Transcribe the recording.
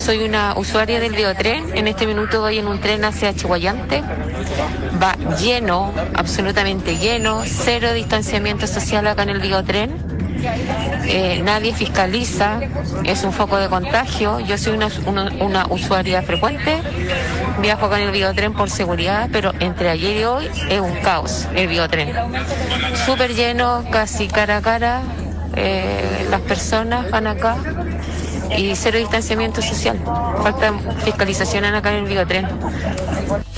soy una usuaria del Biotren. En este minuto voy en un tren hacia Chihuayante. Va lleno, absolutamente lleno, cero distanciamiento social acá en el Biotren. Nadie fiscaliza, es un foco de contagio. Yo soy una usuaria frecuente, viajo acá en el Biotren por seguridad, pero entre ayer y hoy es un caos el Biotren. Súper lleno, casi cara a cara, las personas van acá y cero distanciamiento social. Falta fiscalización acá en el Biotren.